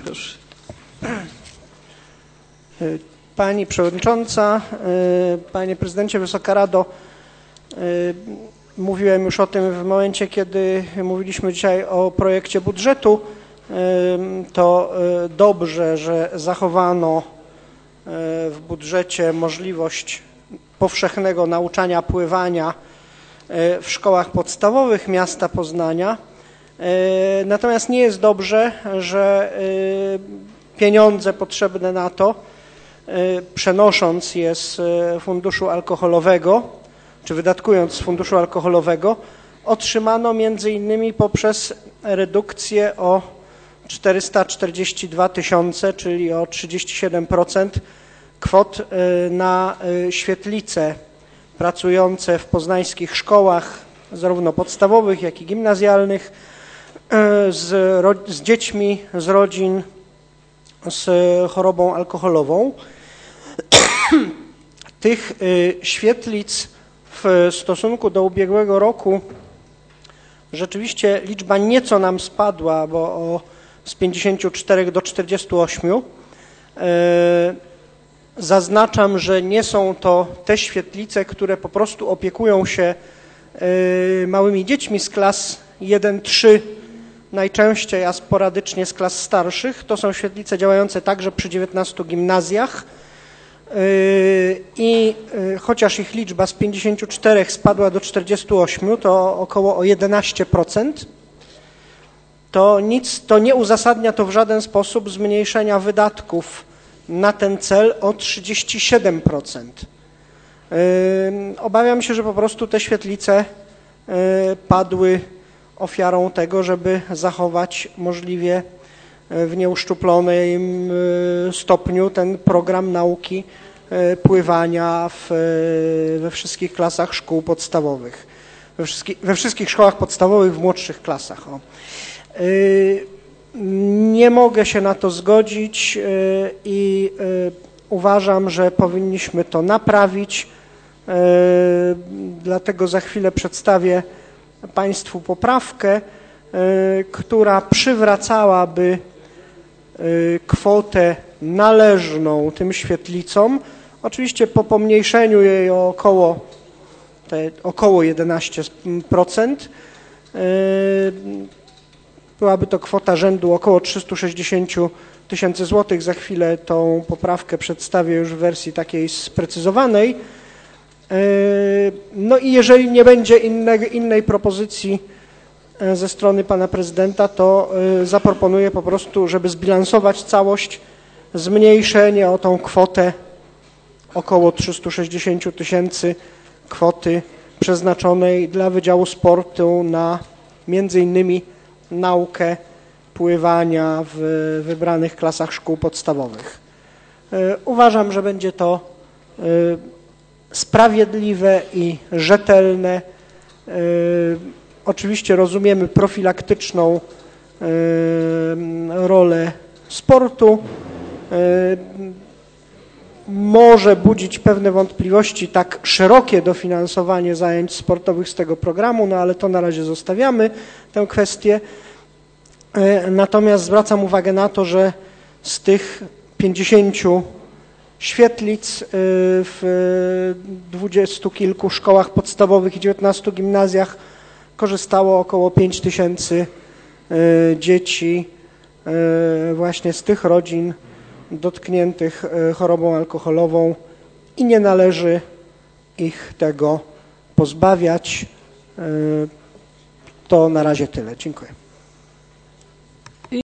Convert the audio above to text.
Proszę. Pani Przewodnicząca, Panie Prezydencie, Wysoka Rado, mówiłem już o tym w momencie, kiedy mówiliśmy dzisiaj o projekcie budżetu. To dobrze, że zachowano w budżecie możliwość powszechnego nauczania pływania w szkołach podstawowych miasta Poznania. Natomiast nie jest dobrze, że pieniądze potrzebne na to, przenosząc je z funduszu alkoholowego, czy wydatkując z funduszu alkoholowego, otrzymano między innymi poprzez redukcję o 442 000, czyli o 37% kwot na świetlice pracujące w poznańskich szkołach, zarówno podstawowych, jak i gimnazjalnych, z dziećmi z rodzin z chorobą alkoholową. Tych świetlic w stosunku do ubiegłego roku rzeczywiście liczba nieco nam spadła, bo z 54 do 48. Zaznaczam, że nie są to te świetlice, które po prostu opiekują się małymi dziećmi z klas 1-3, najczęściej, a sporadycznie z klas starszych. To są świetlice działające także przy 19 gimnazjach i chociaż ich liczba z 54 spadła do 48, to około o 11%, to nie uzasadnia to w żaden sposób zmniejszenia wydatków na ten cel o 37%. Obawiam się, że po prostu te świetlice padły ofiarą tego, żeby zachować możliwie w nieuszczuplonym stopniu ten program nauki pływania we wszystkich klasach szkół podstawowych, we wszystkich szkołach podstawowych w młodszych klasach. Nie mogę się na to zgodzić i uważam, że powinniśmy to naprawić. Dlatego za chwilę przedstawię Państwu poprawkę, która przywracałaby kwotę należną tym świetlicom, oczywiście po pomniejszeniu jej o około 11%. Byłaby to kwota rzędu około 360 000 złotych. Za chwilę tą poprawkę przedstawię już w wersji takiej sprecyzowanej. No i jeżeli nie będzie innej propozycji ze strony pana prezydenta, to zaproponuję po prostu, żeby zbilansować całość, zmniejszenie o tą kwotę około 360 000 kwoty przeznaczonej dla Wydziału Sportu na między innymi naukę pływania w wybranych klasach szkół podstawowych. Uważam, że będzie to sprawiedliwe i rzetelne. Oczywiście rozumiemy profilaktyczną rolę sportu. Może budzić pewne wątpliwości tak szerokie dofinansowanie zajęć sportowych z tego programu, no ale to na razie zostawiamy tę kwestię. Natomiast zwracam uwagę na to, że z tych 50 świetlic w 20 kilku szkołach podstawowych i 19 gimnazjach korzystało około 5 000 dzieci właśnie z tych rodzin dotkniętych chorobą alkoholową i nie należy ich tego pozbawiać. To na razie tyle. Dziękuję.